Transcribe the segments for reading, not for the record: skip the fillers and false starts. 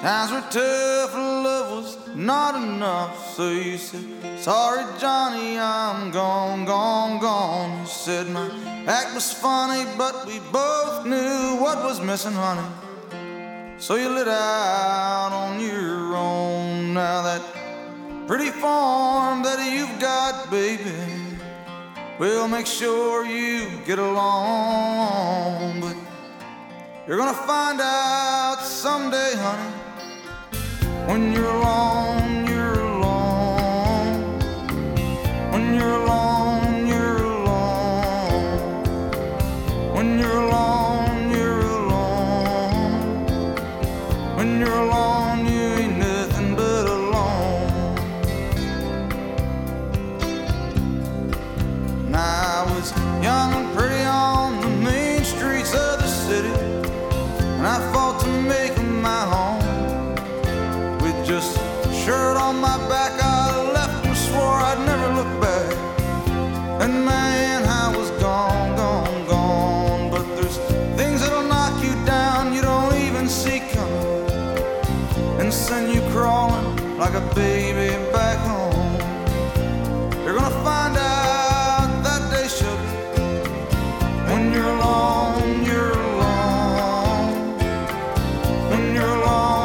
Times were tough, love was not enough. So you said, sorry Johnny, I'm gone, gone, gone. You said my act was funny, but we both knew what was missing, honey. So you lit out on your own. Now that pretty farm that you've got, baby, we'll make sure you get along. But you're gonna find out someday, honey, when you're alone, you're alone. When you're alone, you're alone. When you're alone, you're alone. When you're alone, you ain't nothing but alone. And I was young and pretty on the main streets of the city, and I fought to make my home. Just shirt on my back, I left and swore I'd never look back. And man, I was gone, gone, gone. But there's things that'll knock you down you don't even see coming, and send you crawling like a baby back home. You're gonna find out that day, sugar, when you're alone, you're alone. When you're alone,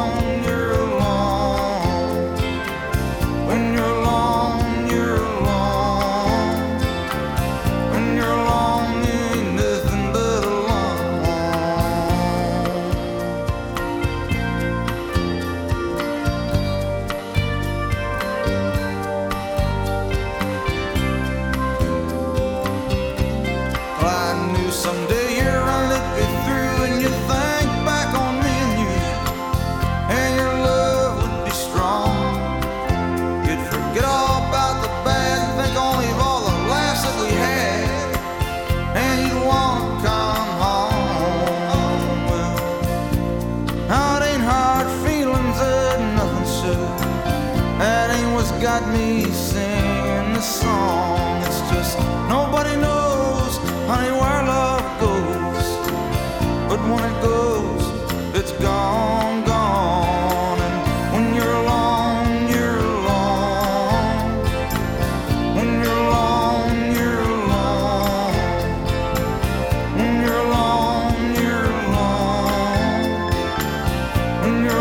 someday you're gonna look me through and you'd think back on me and your love would be strong. You'd forget all about the bad, think only of all the laughs that we had, and you'd wanna come home. Well, now it ain't hard feelings or nothing, sugar. That ain't what's got me singing this song. It's just nobody knows, honey, where love goes, but when it goes, it's gone, gone. And when you're alone, you're alone. When you're alone, you're alone. When you're alone, you're alone. When you're